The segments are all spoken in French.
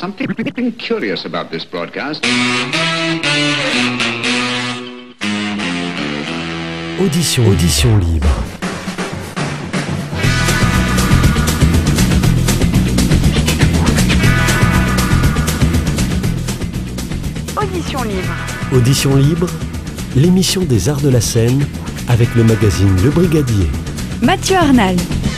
something curious about this broadcast. Audition libre. Audition libre. Audition libre, l'émission des arts de la scène avec le magazine Le Brigadier. Mathieu Arnal.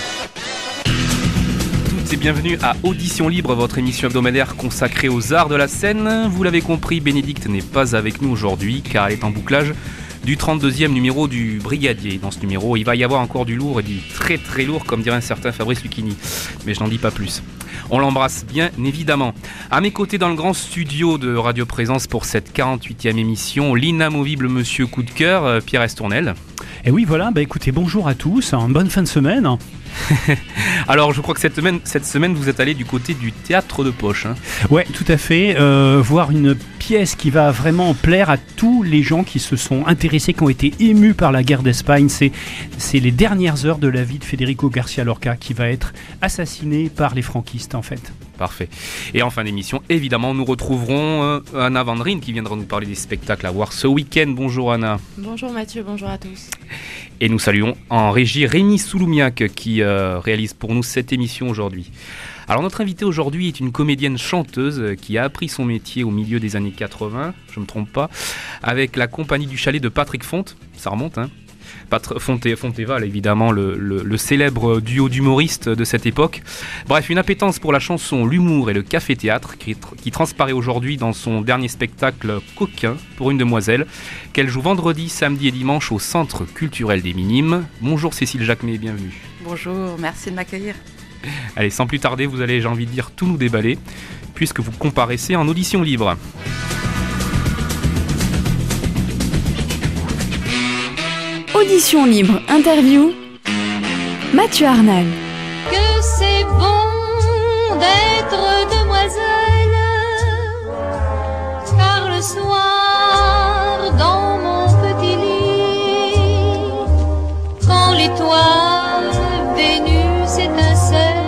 Et bienvenue à Audition Libre, votre émission hebdomadaire consacrée aux arts de la scène. Vous l'avez compris, Bénédicte n'est pas avec nous aujourd'hui car elle est en bouclage du 32e numéro du Brigadier. Dans ce numéro, il va y avoir encore du lourd et du très très lourd, comme dirait un certain Fabrice Lucchini. Mais je n'en dis pas plus. On l'embrasse bien évidemment. À mes côtés dans le grand studio de Radio Présence pour cette 48e émission, l'inamovible monsieur coup de cœur, Pierre Estournel. Et oui, voilà, écoutez, bonjour à tous, bonne fin de semaine. Alors je crois que cette semaine vous êtes allé du côté du théâtre de poche. Ouais, tout à fait, voir une pièce qui va vraiment plaire à tous les gens qui se sont intéressés, qui ont été émus par la guerre d'Espagne. C'est les dernières heures de la vie de Federico García Lorca qui va être assassiné par les franquistes en fait. Parfait. Et en fin d'émission, évidemment, nous retrouverons Anna Vandrine qui viendra nous parler des spectacles à voir ce week-end. Bonjour Anna. Bonjour Mathieu, bonjour à tous. Et nous saluons en régie Rémi Souloumiac qui réalise pour nous cette émission aujourd'hui. Alors notre invitée aujourd'hui est une comédienne chanteuse qui a appris son métier au milieu des années 80, je ne me trompe pas, avec la compagnie du chalet de Patrick Fonte, ça remonte hein. Fonteval, évidemment, le célèbre duo d'humoristes de cette époque. Bref, une appétence pour la chanson, l'humour et le café-théâtre qui transparaît aujourd'hui dans son dernier spectacle Coquin pour une demoiselle, qu'elle joue vendredi, samedi et dimanche au Centre culturel des Minimes. Bonjour Cécile Jacquemet, bienvenue. Bonjour, merci de m'accueillir. Allez, sans plus tarder, vous allez, j'ai envie de dire, tout nous déballer, puisque vous comparaissez en audition libre. Audition libre, interview, Mathieu Arnal. Que c'est bon d'être demoiselle, car le soir dans mon petit lit, quand l'étoile Vénus étincelle,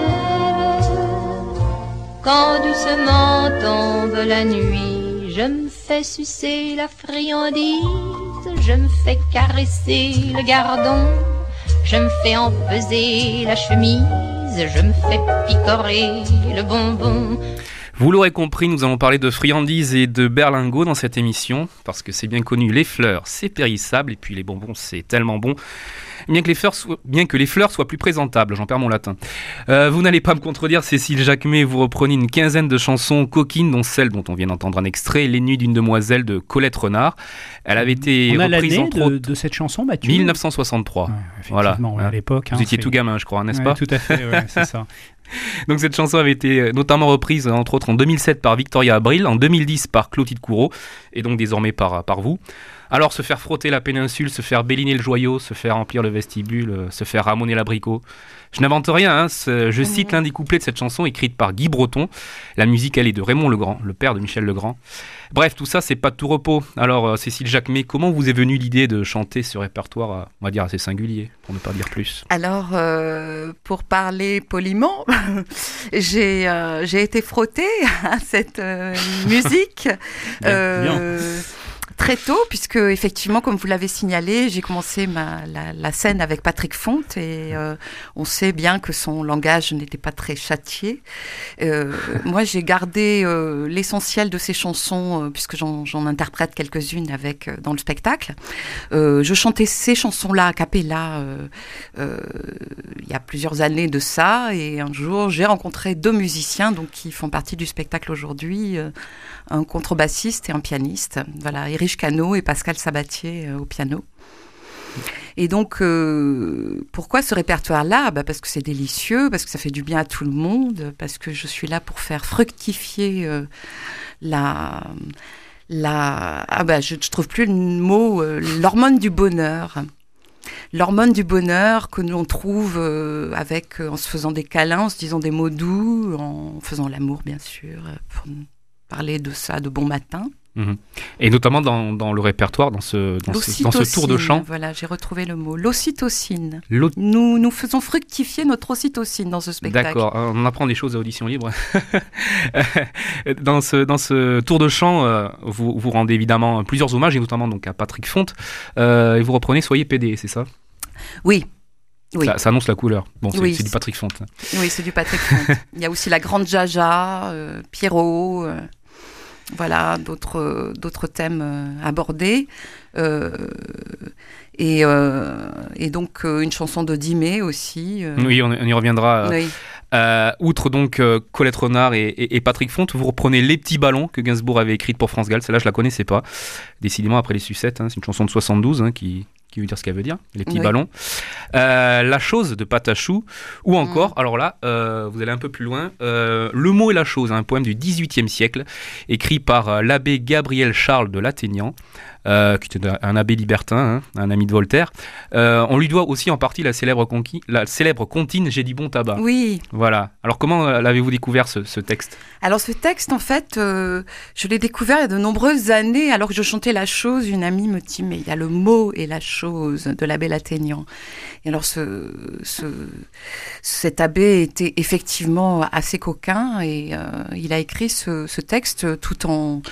quand doucement tombe la nuit, je me fais sucer la friandise. Je me fais caresser le gardon, je me fais empeser la chemise, je me fais picorer le bonbon. Vous l'aurez compris, nous allons parler de friandises et de berlingots dans cette émission, parce que c'est bien connu, les fleurs c'est périssable et puis les bonbons c'est tellement bon. Bien que les fleurs soient plus présentables, j'en perds mon latin. Vous n'allez pas me contredire, Cécile Jacquemet, vous reprenez une quinzaine de chansons coquines, dont celle dont on vient d'entendre un extrait, Les Nuits d'une demoiselle de Colette Renard. Elle avait été reprise entre autres de cette chanson, Mathieu 1963. Ouais, voilà. À l'époque. Vous étiez tout gamin, je crois, n'est-ce pas ? Tout à fait, ouais, c'est ça. Donc cette chanson avait été notamment reprise entre autres en 2007 par Victoria Abril, en 2010 par Clotilde Courreau et donc désormais par vous. Alors se faire frotter la péninsule, se faire béliner le joyau, se faire remplir le vestibule, se faire ramoner l'abricot. Je n'invente rien, hein, je cite l'un des couplets de cette chanson écrite par Guy Breton. La musique elle est de Raymond Legrand, le père de Michel Legrand. Bref, tout ça c'est pas de tout repos. Alors Cécile Jacquemet, comment vous est venue l'idée de chanter ce répertoire, on va dire assez singulier, pour ne pas dire plus ? Alors, pour parler poliment, j'ai été frottée à cette musique. Bien. Très tôt, puisque effectivement, comme vous l'avez signalé, j'ai commencé la scène avec Patrick Fonte et on sait bien que son langage n'était pas très châtié. Moi, j'ai gardé l'essentiel de ses chansons, puisque j'en interprète quelques-unes dans le spectacle. Je chantais ces chansons-là a cappella il y a plusieurs années de ça, et un jour, j'ai rencontré deux musiciens donc, qui font partie du spectacle aujourd'hui, un contrebassiste et un pianiste. Voilà, Éric Cano et Pascal Sabatier au piano. Et donc, pourquoi ce répertoire-là ? Parce que c'est délicieux, parce que ça fait du bien à tout le monde, parce que je suis là pour faire fructifier je trouve plus le mot, l'hormone du bonheur. L'hormone du bonheur que l'on trouve en se faisant des câlins, en se disant des mots doux, en faisant l'amour, bien sûr, pour parler de ça de bon matin. Et notamment dans le répertoire, dans ce tour de chant. Voilà, j'ai retrouvé le mot. L'ocytocine. Nous faisons fructifier notre ocytocine dans ce spectacle. D'accord, on apprend des choses à Audition Libre. Dans ce tour de chant, vous rendez évidemment plusieurs hommages, et notamment donc à Patrick Fonte. Et vous reprenez Soyez PD, c'est ça ? Oui. Ça annonce la couleur. Bon, c'est du Patrick Fonte. Oui, c'est du Patrick Fonte. Il y a aussi la grande Jaja, Pierrot... Voilà, d'autres thèmes abordés. Et donc, une chanson de Dimé aussi. Oui, on y reviendra. Oui. Outre donc Colette Renard et Patrick Fonte, vous reprenez Les Petits Ballons que Gainsbourg avait écrite pour France Gall. Celle-là, je la connaissais pas. Décidément, après les sucettes, c'est une chanson de 72 qui veut dire ce qu'elle veut dire, Les Petits Ballons. La Chose de Patachou, ou encore, alors là, vous allez un peu plus loin, Le Mot et la Chose, un poème du XVIIIe siècle, écrit par l'abbé Gabriel Charles de Lattaignant, qui était un abbé libertin, un ami de Voltaire. On lui doit aussi en partie la célèbre comptine J'ai dit bon tabac. Oui. Voilà. Alors comment l'avez-vous découvert ce texte ? Alors ce texte, en fait, je l'ai découvert il y a de nombreuses années, alors que je chantais La Chose. Une amie me dit, mais il y a Le Mot et la Chose de l'abbé Lattaignant. Et alors cet abbé était effectivement assez coquin, et il a écrit ce texte tout en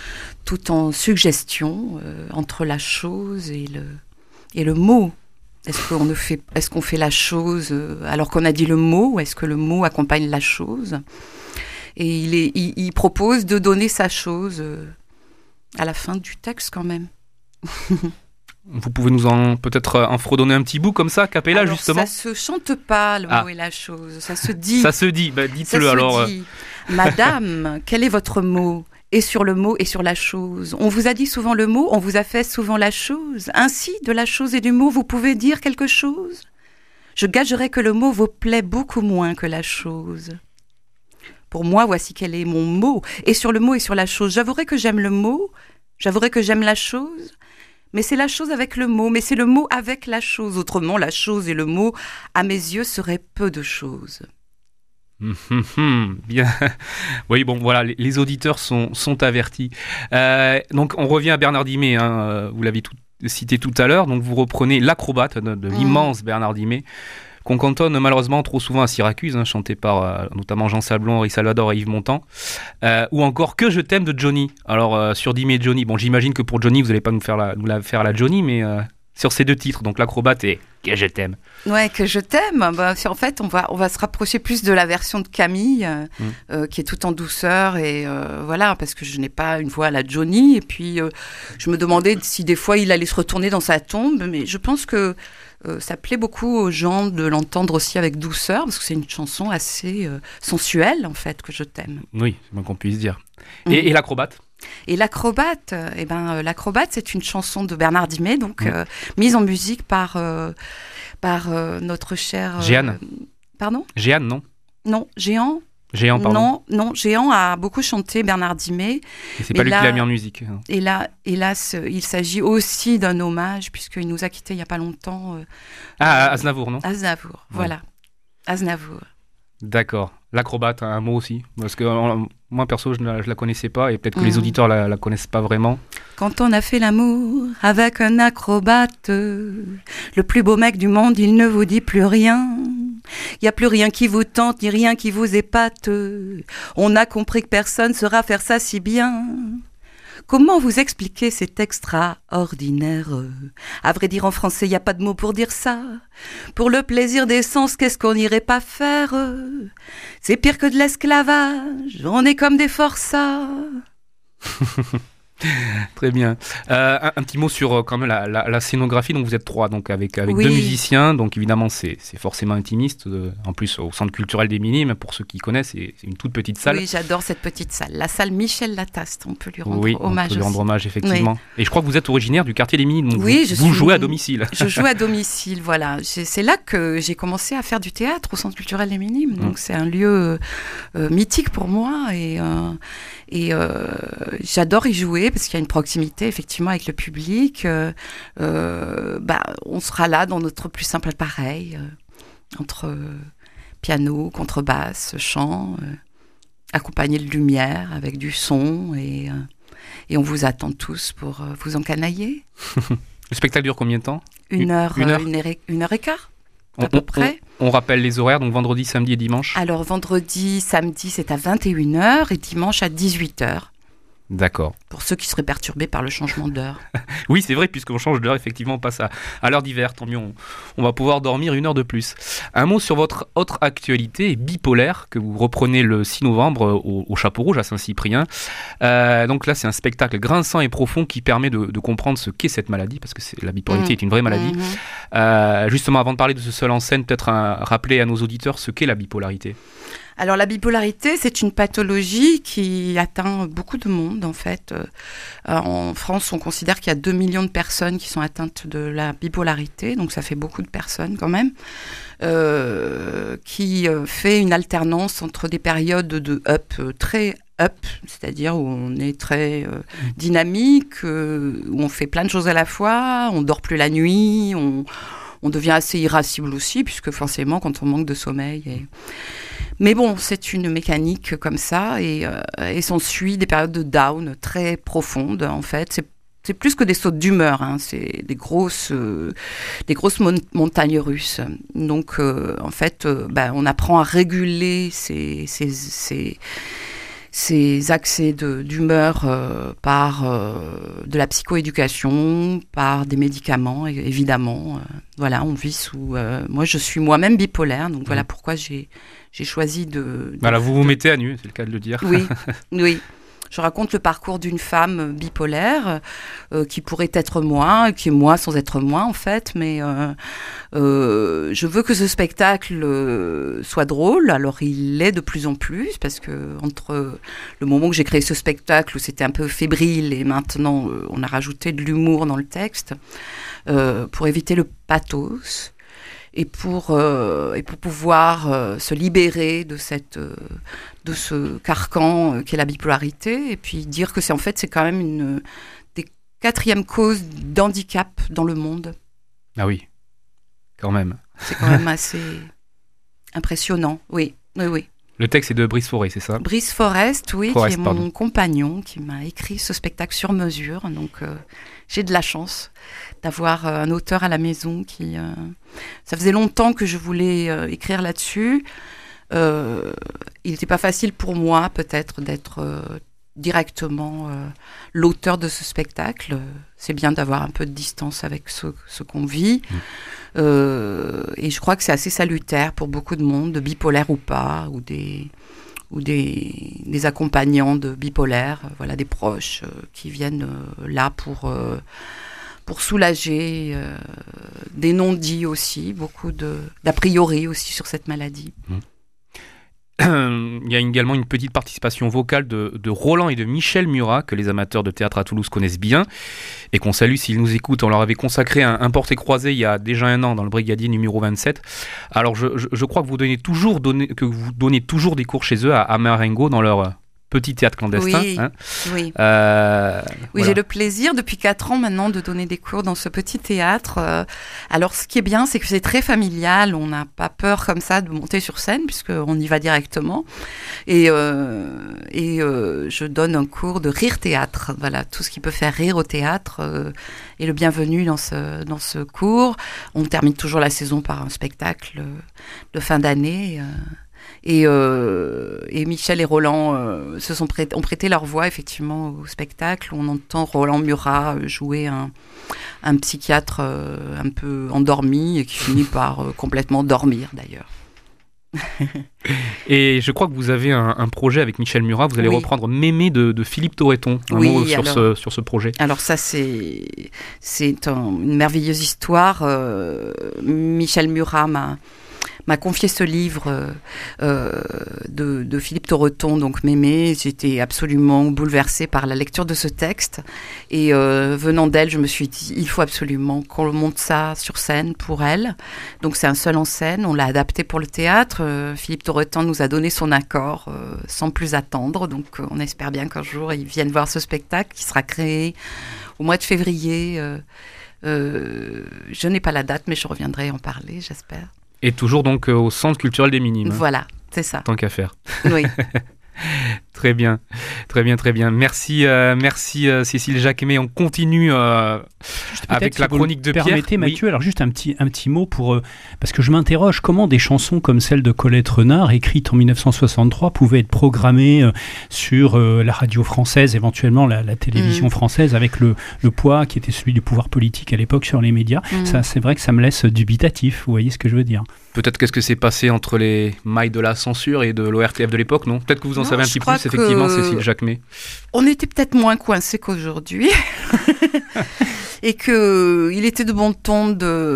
suggestion entre la chose et le mot. Est-ce qu'on fait la chose alors qu'on a dit le mot, ou est-ce que le mot accompagne la chose ? Et il propose de donner sa chose à la fin du texte quand même. Vous pouvez nous peut-être en fredonner un petit bout comme ça, a cappella, alors, justement. Ça se chante pas, le mot et la chose. Ça se dit. Ça se dit, dites-le alors. Dit. Madame, quel est votre mot ? Et sur le mot et sur la chose. On vous a dit souvent le mot, on vous a fait souvent la chose. Ainsi, de la chose et du mot, vous pouvez dire quelque chose ? Je gagerais que le mot vous plaît beaucoup moins que la chose. Pour moi, voici quel est mon mot. Et sur le mot et sur la chose, j'avouerai que j'aime le mot, j'avouerai que j'aime la chose, mais c'est la chose avec le mot, mais c'est le mot avec la chose. Autrement, la chose et le mot, à mes yeux, seraient peu de choses. Bien. Oui, bon, voilà, les auditeurs sont avertis. Donc, on revient à Bernard Dimet, vous l'avez cité tout à l'heure. Donc, vous reprenez L'Acrobate de l'immense Bernard Dimet, qu'on cantonne malheureusement trop souvent à Syracuse, chanté par notamment Jean Sablon, Henri Salvador et Yves Montand. Ou encore Que je t'aime de Johnny. Alors, sur Dimet et Johnny, bon, j'imagine que pour Johnny, vous n'allez pas nous la faire la Johnny, mais sur ces deux titres, donc L'Acrobate et Que je t'aime. Ouais, Que je t'aime. En fait, on va se rapprocher plus de la version de Camille, qui est tout en douceur, et voilà, parce que je n'ai pas une voix à la Johnny. Et puis, je me demandais si des fois il allait se retourner dans sa tombe, mais je pense que ça plaît beaucoup aux gens de l'entendre aussi avec douceur, parce que c'est une chanson assez sensuelle, en fait, Que je t'aime. Oui, c'est bien qu'on puisse dire. Et L'Acrobate ? Et L'Acrobate, L'Acrobate, c'est une chanson de Bernard Dimet, donc mise en musique par notre cher... Jeanne. Pardon ? Jeanne, non ? Non, Jean. Jean, pardon. Non, Jean a beaucoup chanté Bernard Dimet. Et c'est pas lui qui l'a mis en musique. Et là, hélas, il s'agit aussi d'un hommage, puisqu'il nous a quittés il n'y a pas longtemps. Aznavour, non ? Aznavour, voilà. Aznavour. D'accord. L'Acrobate, un mot aussi. Parce que moi, perso, je la connaissais pas, et peut-être que les auditeurs la connaissent pas vraiment. Quand on a fait l'amour avec un acrobate, le plus beau mec du monde, il ne vous dit plus rien. Il n'y a plus rien qui vous tente, ni rien qui vous épate. On a compris que personne ne saura faire ça si bien. Comment vous expliquer cet extraordinaire ? À vrai dire, en français, il n'y a pas de mot pour dire ça. Pour le plaisir des sens, qu'est-ce qu'on n'irait pas faire ? C'est pire que de l'esclavage, on est comme des forçats. Très bien. Un petit mot sur quand même la scénographie. Donc vous êtes trois, donc avec oui. deux musiciens. Donc évidemment c'est forcément intimiste. En plus au Centre culturel des Minimes, pour ceux qui connaissent, c'est une toute petite salle. Oui, j'adore cette petite salle. La salle Michel Lataste. On peut lui rendre hommage. On peut lui rendre hommage effectivement. Oui. Et je crois que vous êtes originaire du quartier des Minimes. Donc oui, vous jouez à domicile. Je joue à domicile. Voilà. C'est là que j'ai commencé à faire du théâtre au Centre culturel des Minimes. Donc c'est un lieu mythique pour moi et j'adore y jouer parce qu'il y a une proximité effectivement avec le public. On sera là dans notre plus simple appareil, entre piano, contrebasse, chant, accompagné de lumière avec du son Et on vous attend tous pour vous encanailler. Le spectacle dure combien de temps ? Une heure et quart, à peu près. On rappelle les horaires, donc vendredi, samedi et dimanche. Alors vendredi, samedi, c'est à 21h et dimanche à 18h. D'accord. Pour ceux qui seraient perturbés par le changement d'heure. Oui, c'est vrai, puisqu'on change d'heure, effectivement, on passe à l'heure d'hiver. Tant mieux, on va pouvoir dormir 1 heure de plus. Un mot sur votre autre actualité, Bipolaire, que vous reprenez le 6 novembre au Chapeau Rouge à Saint-Cyprien. Donc là, c'est un spectacle grinçant et profond qui permet de comprendre ce qu'est cette maladie, parce que la bipolarité est une vraie maladie. Justement, avant de parler de ce seul en scène, peut-être rappeler à nos auditeurs ce qu'est la bipolarité. Alors la bipolarité, c'est une pathologie qui atteint beaucoup de monde en fait. En France, on considère qu'il y a 2 millions de personnes qui sont atteintes de la bipolarité, donc ça fait beaucoup de personnes quand même, qui fait une alternance entre des périodes de très up, c'est-à-dire où on est très dynamique, où on fait plein de choses à la fois, on dort plus la nuit, on devient assez irascible aussi, puisque forcément quand on manque de sommeil... Mais bon, c'est une mécanique comme ça et s'ensuit des périodes de down très profondes en fait. C'est plus que des sautes d'humeur, hein, c'est des grosses montagnes russes. Donc en fait, on apprend à réguler ces accès d'humeur par de la psychoéducation, par des médicaments, évidemment. Voilà, on vit sous... moi, je suis moi-même bipolaire, donc voilà pourquoi j'ai choisi de... Voilà, vous mettez à nu, c'est le cas de le dire. Oui, oui. Je raconte le parcours d'une femme bipolaire qui pourrait être moi, qui est moi sans être moi en fait, mais je veux que ce spectacle soit drôle. Alors il l'est de plus en plus parce que entre le moment que j'ai créé ce spectacle où c'était un peu fébrile et maintenant on a rajouté de l'humour dans le texte pour éviter le pathos. Et pour pouvoir se libérer de ce carcan qu'est la bipolarité, et puis dire que c'est quand même une des 4e causes d'handicap dans le monde. Ah oui, quand même. C'est quand même assez impressionnant, oui. Le texte est de Brice Forest, c'est ça ? Brice Forest, oui, qui est mon compagnon, qui m'a écrit ce spectacle sur mesure. Donc, j'ai de la chance d'avoir un auteur à la maison qui... ça faisait longtemps que je voulais écrire là-dessus. Il n'était pas facile pour moi, peut-être, d'être directement l'auteur de ce spectacle. C'est bien d'avoir un peu de distance avec ce qu'on vit. Et je crois que c'est assez salutaire pour beaucoup de monde, de bipolaire ou pas, ou des accompagnants de bipolaires, voilà, des proches qui viennent là pour soulager des non-dits aussi, beaucoup d'a priori aussi sur cette maladie. Il y a également une petite participation vocale de Roland et de Michel Murat, que les amateurs de théâtre à Toulouse connaissent bien, et qu'on salue s'ils nous écoutent. On leur avait consacré un portrait croisé il y a déjà 1 an dans le Brigadier numéro 27. Alors je crois que vous donnez toujours des cours chez eux à Marengo dans leur petit théâtre clandestin. Oui, hein. Oui. Oui, Voilà. voilà. J'ai le plaisir depuis 4 ans maintenant de donner des cours dans ce petit théâtre. Alors ce qui est bien, c'est que c'est très familial. On n'a pas peur comme ça de monter sur scène puisqu'on y va directement. Et je donne un cours de rire théâtre. Voilà, tout ce qui peut faire rire au théâtre est le bienvenu dans ce cours. On termine toujours la saison par un spectacle de fin d'année. Et Michel et Roland ont prêté leur voix effectivement au spectacle. On entend Roland Murat jouer un psychiatre un peu endormi et qui finit par complètement dormir d'ailleurs. Et je crois que vous avez un projet avec Michel Murat. Vous allez reprendre Mémé de Philippe Torreton. Un mot sur ce projet. Alors ça, c'est une merveilleuse histoire. Michel Murat m'a confié ce livre de Philippe Torreton, donc Mémé. J'étais absolument bouleversée par la lecture de ce texte. Et venant d'elle, je me suis dit, il faut absolument qu'on monte ça sur scène pour elle. Donc c'est un seul en scène, on l'a adapté pour le théâtre. Philippe Torreton nous a donné son accord sans plus attendre. Donc on espère bien qu'un jour, ils viennent voir ce spectacle qui sera créé au mois de février. Je n'ai pas la date, mais je reviendrai en parler, j'espère. Et toujours donc au Centre culturel des Minimes. Voilà, c'est ça. Tant qu'à faire. Oui. Très bien. Merci Cécile Jacquemet. On continue avec la chronique de Pierre. Permettez Mathieu, alors juste un petit mot pour parce que je m'interroge comment des chansons comme celle de Colette Renard, écrite en 1963, pouvaient être programmées sur la radio française, éventuellement la télévision française, avec le poids qui était celui du pouvoir politique à l'époque sur les médias. Ça, c'est vrai que ça me laisse dubitatif. Vous voyez ce que je veux dire? Peut-être qu'est-ce que s'est passé entre les mailles de la censure et de l'ORTF de l'époque, non? Peut-être que vous en savez un petit plus, effectivement, Cécile Jacquemet. On était peut-être moins coincés qu'aujourd'hui. Et qu'il était de bon ton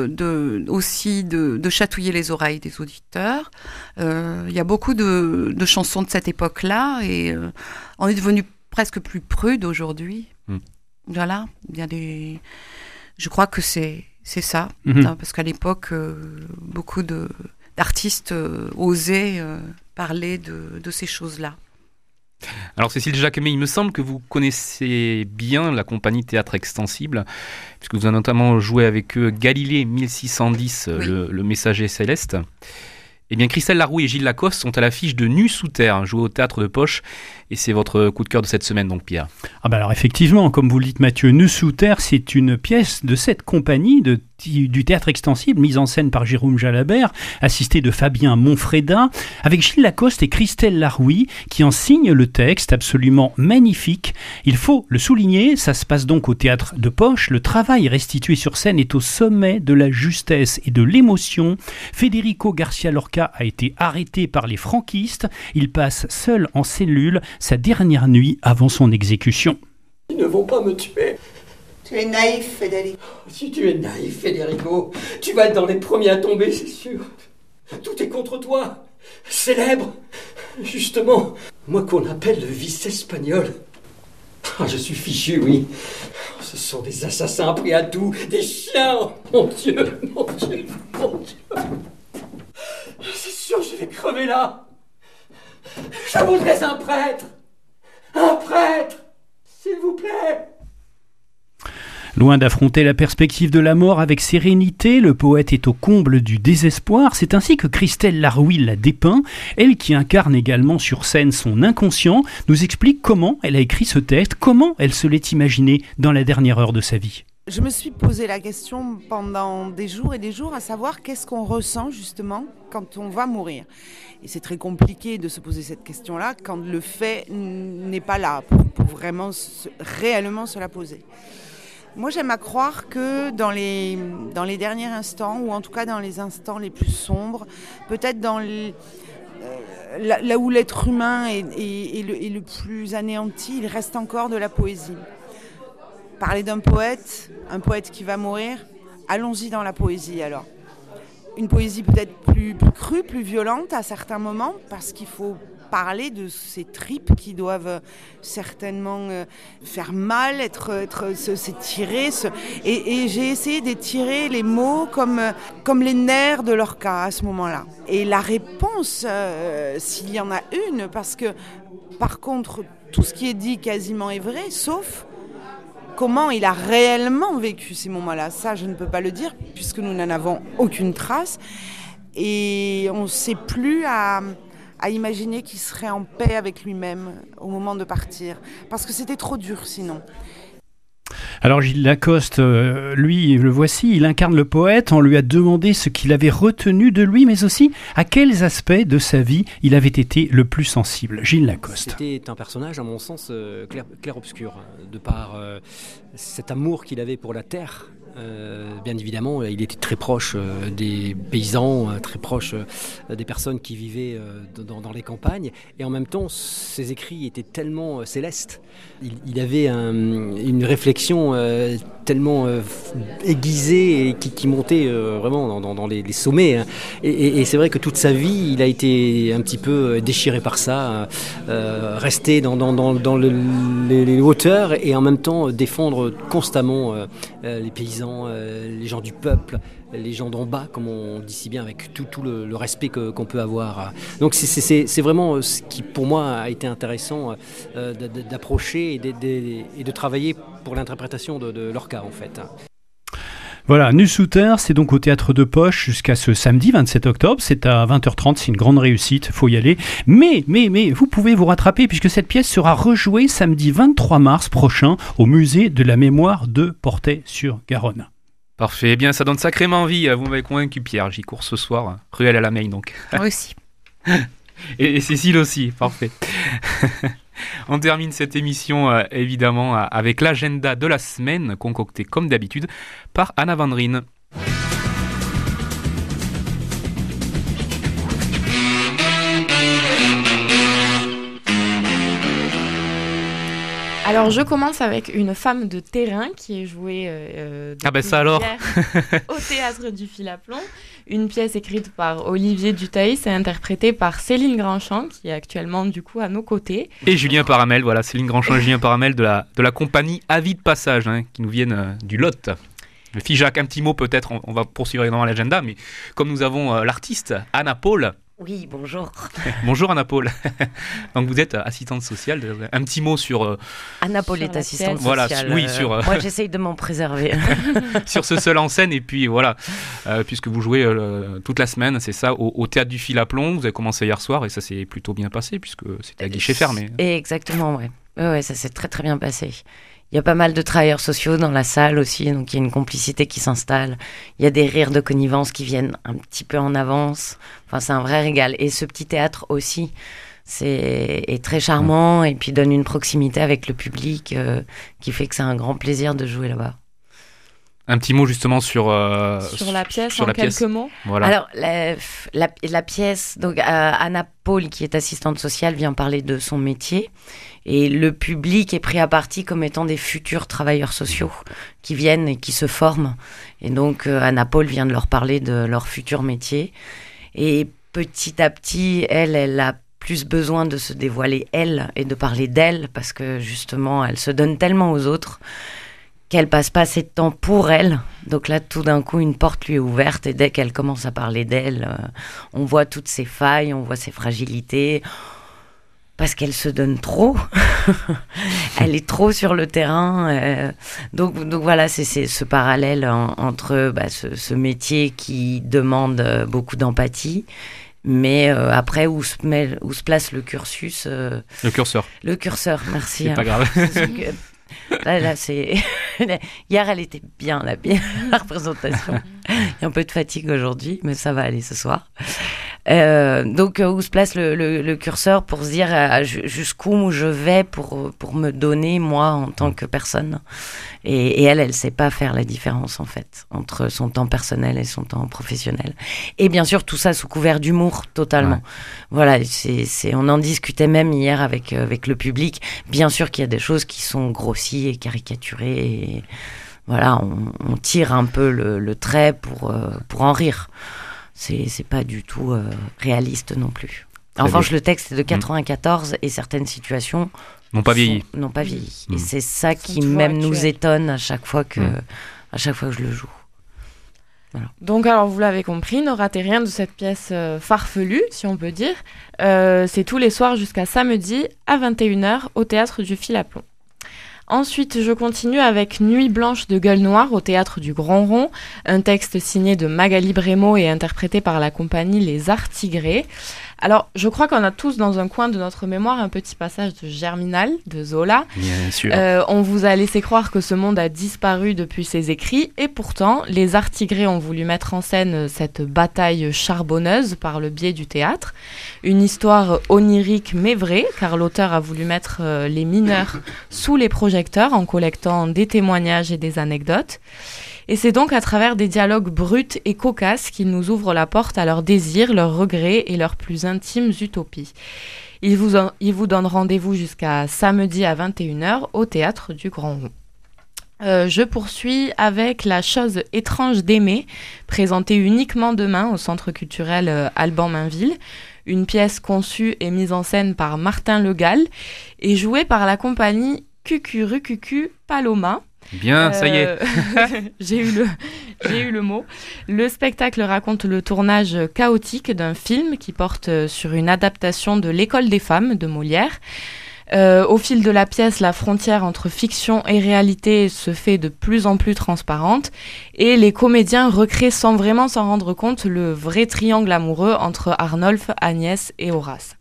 aussi de chatouiller les oreilles des auditeurs. Il y a beaucoup de chansons de cette époque-là et on est devenu presque plus prude aujourd'hui. Voilà, je crois que c'est ça, parce qu'à l'époque, beaucoup d'artistes osaient parler de ces choses-là. Alors Cécile Jacquemet, il me semble que vous connaissez bien la compagnie Théâtre Extensible, puisque vous avez notamment joué avec eux Galilée 1610, oui. le messager céleste. Eh bien, Christelle Larouille et Gilles Lacoste sont à l'affiche de Nus sous terre, joué au Théâtre de Poche. Et c'est votre coup de cœur de cette semaine, donc, Pierre. Alors effectivement, comme vous le dites, Mathieu, Nus sous terre, c'est une pièce de cette compagnie du Théâtre Extensible, mise en scène par Jérôme Jalabert, assisté de Fabien Monfreda, avec Gilles Lacoste et Christelle Larouille, qui en signent le texte absolument magnifique. Il faut le souligner, ça se passe donc au Théâtre de Poche. Le travail restitué sur scène est au sommet de la justesse et de l'émotion. Federico Garcia Lorca a été arrêté par les franquistes. Il passe seul en cellule sa dernière nuit avant son exécution. Ils ne vont pas me tuer. Tu es naïf, Federico. Si tu es naïf, Federico, tu vas être dans les premiers à tomber, c'est sûr. Tout est contre toi. Célèbre. Justement, moi qu'on appelle le vice espagnol. Ah, je suis fichu, oui. Ce sont des assassins pris à tout, des chiens. Oh, mon Dieu, mon Dieu, mon Dieu. C'est sûr, je vais crever là. Je voudrais un prêtre, s'il vous plaît. Loin d'affronter la perspective de la mort avec sérénité, le poète est au comble du désespoir. C'est ainsi que Christelle Larouille la dépeint. Elle, qui incarne également sur scène son inconscient, nous explique comment elle a écrit ce texte, comment elle se l'est imaginé dans la dernière heure de sa vie. Je me suis posé la question pendant des jours et des jours, à savoir qu'est-ce qu'on ressent justement quand on va mourir. Et c'est très compliqué de se poser cette question-là quand le fait n'est pas là pour vraiment réellement se la poser. Moi, j'aime à croire que dans les derniers instants, ou en tout cas dans les instants les plus sombres, peut-être dans là où l'être humain est le plus anéanti, il reste encore de la poésie. Parler d'un poète, un poète qui va mourir, allons-y dans la poésie alors. Une poésie peut-être plus crue, plus violente à certains moments, parce qu'il faut parler de ces tripes qui doivent certainement faire mal, s'étirer. Et j'ai essayé d'étirer les mots comme les nerfs de Lorca à ce moment-là. Et la réponse, s'il y en a une, parce que par contre, tout ce qui est dit quasiment est vrai, sauf comment il a réellement vécu ces moments-là. Ça, je ne peux pas le dire, puisque nous n'en avons aucune trace. Et on ne sait plus à imaginer qu'il serait en paix avec lui-même au moment de partir. Parce que c'était trop dur sinon. Alors Gilles Lacoste, lui, le voici, il incarne le poète. On lui a demandé ce qu'il avait retenu de lui, mais aussi à quels aspects de sa vie il avait été le plus sensible. Gilles Lacoste. C'était un personnage, à mon sens, clair-obscur, de par cet amour qu'il avait pour la terre. Bien évidemment, il était très proche des paysans, très proche des personnes qui vivaient dans les campagnes, et en même temps, ses écrits étaient tellement célestes. Il avait une réflexion tellement aiguisée et qui montait vraiment dans les sommets. Hein. Et c'est vrai que toute sa vie, il a été un petit peu déchiré par ça, rester dans les hauteurs et en même temps défendre constamment les paysans, les gens du peuple, les gens d'en bas, comme on dit si bien, avec tout le respect qu'on peut avoir. Donc c'est vraiment ce qui, pour moi, a été intéressant d'approcher et de travailler pour l'interprétation de Lorca, en fait. Voilà, Nushooter, c'est donc au Théâtre de Poche jusqu'à ce samedi 27 octobre. C'est à 20h30, c'est une grande réussite, faut y aller. Mais, vous pouvez vous rattraper puisque cette pièce sera rejouée samedi 23 mars prochain au musée de la mémoire de Portet-sur-Garonne. Parfait, eh bien ça donne sacrément envie, vous m'avez convaincu Pierre, j'y cours ce soir, ruelle à la Meille donc. Moi aussi. et Cécile aussi, parfait. On termine cette émission évidemment avec l'agenda de la semaine concocté comme d'habitude par Anna Vandrine. Alors je commence avec une femme de terrain qui est jouée ça alors au Théâtre du Fil à Plomb. Une pièce écrite par Olivier Dutaïs et interprétée par Céline Grandchamp qui est actuellement du coup à nos côtés. Et Julien Paramel, voilà, Céline Grandchamp et Julien Paramel de la compagnie Avis de Passage qui nous viennent du Lot. Le Figeac, un petit mot peut-être, on va poursuivre dans l'agenda, mais comme nous avons l'artiste Anna Paul. Oui, bonjour. Bonjour Anna Paul. Donc vous êtes assistante sociale. Un petit mot sur... Anna Paul est assistante sociale. Voilà, oui, sur... Moi j'essaye de m'en préserver. Sur ce seul en scène, et puis voilà, puisque vous jouez toute la semaine, c'est ça, au Théâtre du Fil à Plomb. Vous avez commencé hier soir et ça s'est plutôt bien passé, puisque c'était à guichet fermé. Exactement, ouais. Ouais, ça s'est très très bien passé. Il y a pas mal de travailleurs sociaux dans la salle aussi, donc il y a une complicité qui s'installe. Il y a des rires de connivence qui viennent un petit peu en avance. Enfin, c'est un vrai régal. Et ce petit théâtre aussi est très charmant et puis donne une proximité avec le public qui fait que c'est un grand plaisir de jouer là-bas. Un petit mot justement sur la pièce, en quelques mots. Voilà. Alors, la pièce, donc Anna Paul, qui est assistante sociale, vient parler de son métier. Et le public est pris à partie comme étant des futurs travailleurs sociaux qui viennent et qui se forment. Et donc, Anna Paul vient de leur parler de leur futur métier. Et petit à petit, elle a plus besoin de se dévoiler, elle, et de parler d'elle, parce que justement, elle se donne tellement aux autres qu'elle passe pas assez de temps pour elle. Donc là, tout d'un coup, une porte lui est ouverte et dès qu'elle commence à parler d'elle, on voit toutes ses failles, on voit ses fragilités, parce qu'elle se donne trop. Elle est trop sur le terrain. Donc voilà, c'est ce parallèle entre ce métier qui demande beaucoup d'empathie, mais après, où se place le cursus Le curseur. Le curseur, merci. C'est pas grave. Là, c'est... Hier, elle était bien, la représentation. Il y a un peu de fatigue aujourd'hui, mais ça va aller ce soir. Donc, où se place le curseur pour se dire jusqu'où je vais pour me donner, moi, en tant que personne. Et elle sait pas faire la différence, en fait, entre son temps personnel et son temps professionnel. Et bien sûr, tout ça sous couvert d'humour, totalement. Ouais. Voilà, on en discutait même hier avec le public. Bien sûr qu'il y a des choses qui sont grossies et caricaturées. Et voilà, on tire un peu le trait pour en rire. C'est pas du tout réaliste non plus. En revanche, le texte est de 94 et certaines situations n'ont pas vieilli. Et c'est ça qui même nous étonne à chaque fois que je le joue. Voilà. Donc alors vous l'avez compris, ne ratez rien de cette pièce farfelue, si on peut dire. C'est tous les soirs jusqu'à samedi à 21h au Théâtre du Fil à Plomb. Ensuite, je continue avec Nuit blanche de gueule noire au Théâtre du Grand Rond, un texte signé de Magali Brémaud et interprété par la compagnie Les Arts Tigrés. Alors, je crois qu'on a tous dans un coin de notre mémoire un petit passage de Germinal, de Zola. Bien sûr. On vous a laissé croire que ce monde a disparu depuis ses écrits, et pourtant, les Arts Tigrés ont voulu mettre en scène cette bataille charbonneuse par le biais du théâtre. Une histoire onirique mais vraie, car l'auteur a voulu mettre les mineurs sous les projecteurs en collectant des témoignages et des anecdotes. Et c'est donc à travers des dialogues bruts et cocasses qu'ils nous ouvrent la porte à leurs désirs, leurs regrets et leurs plus intimes utopies. Ils vous donnent rendez-vous jusqu'à samedi à 21h au Théâtre du Grand Rond. Je poursuis avec La chose étrange d'aimer, présentée uniquement demain au Centre culturel Alban-Mainville. Une pièce conçue et mise en scène par Martin Le Gall et jouée par la compagnie Cucurucucu Paloma. Bien, ça y est. J'ai eu le mot. Le spectacle raconte le tournage chaotique d'un film qui porte sur une adaptation de L'École des femmes de Molière. Au fil de la pièce, la frontière entre fiction et réalité se fait de plus en plus transparente et les comédiens recréent sans vraiment s'en rendre compte le vrai triangle amoureux entre Arnolphe, Agnès et Horace.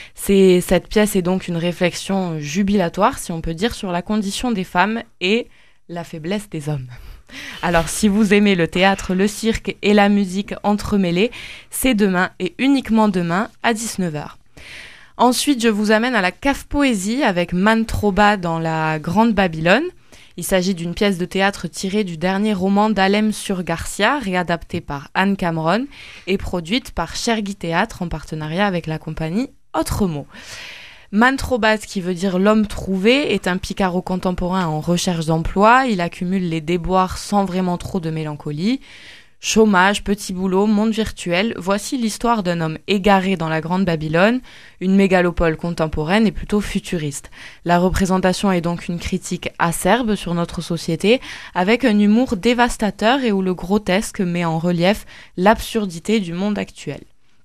Cette pièce est donc une réflexion jubilatoire, si on peut dire, sur la condition des femmes et la faiblesse des hommes. Alors, si vous aimez le théâtre, le cirque et la musique entremêlés, c'est demain et uniquement demain à 19h. Ensuite, je vous amène à la Cave Poésie avec Mantroba dans la Grande Babylone. Il s'agit d'une pièce de théâtre tirée du dernier roman d'Alem sur Garcia, réadaptée par Anne Cameron et produite par Chergui Théâtre en partenariat avec la compagnie Autre Mot. Mantroba, qui veut dire l'homme trouvé, est un Picaro contemporain en recherche d'emploi. Il accumule les déboires sans vraiment trop de mélancolie. Chômage, petit boulot, monde virtuel, voici l'histoire d'un homme égaré dans la Grande Babylone, une mégalopole contemporaine et plutôt futuriste. La représentation est donc une critique acerbe sur notre société, avec un humour dévastateur et où le grotesque met en relief l'absurdité du monde actuel.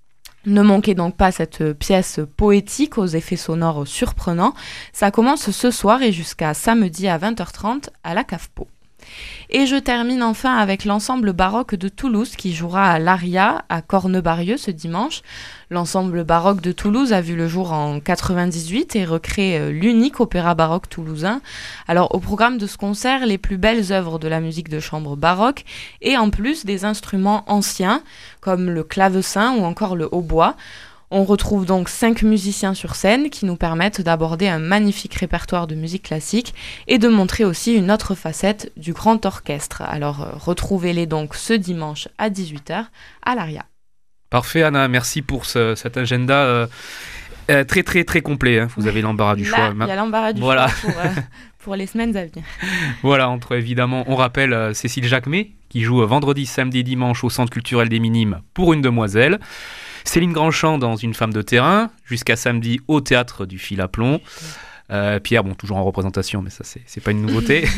Ne manquez donc pas cette pièce poétique aux effets sonores surprenants. Ça commence ce soir et jusqu'à samedi à 20h30 à la Cave Po. Et je termine enfin avec l'ensemble baroque de Toulouse qui jouera à l'Aria à Cornebarieux ce dimanche. L'ensemble baroque de Toulouse a vu le jour en 98 et recrée l'unique opéra baroque toulousain. Alors au programme de ce concert, les plus belles œuvres de la musique de chambre baroque et en plus des instruments anciens comme le clavecin ou encore le hautbois. On retrouve donc 5 musiciens sur scène qui nous permettent d'aborder un magnifique répertoire de musique classique et de montrer aussi une autre facette du grand orchestre. Alors retrouvez-les donc ce dimanche à 18h à l'Aria. Parfait Anna, merci pour cet agenda très très très complet. Hein. Vous avez l'embarras du choix. Il y a l'embarras du choix pour les semaines à venir. Voilà, évidemment, on rappelle Cécile Jacquemet qui joue vendredi, samedi et dimanche au Centre culturel des Minimes pour Une demoiselle. Céline Grandchamp dans Une femme de terrain, jusqu'à samedi au Théâtre du Fil à Plomb. Pierre, toujours en représentation, mais ça, c'est pas une nouveauté.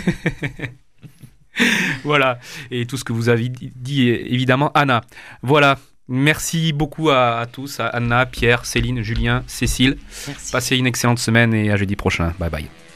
Voilà, et tout ce que vous avez dit, évidemment, Anna. Voilà, merci beaucoup à tous, à Anna, Pierre, Céline, Julien, Cécile. Merci. Passez une excellente semaine et à jeudi prochain. Bye bye.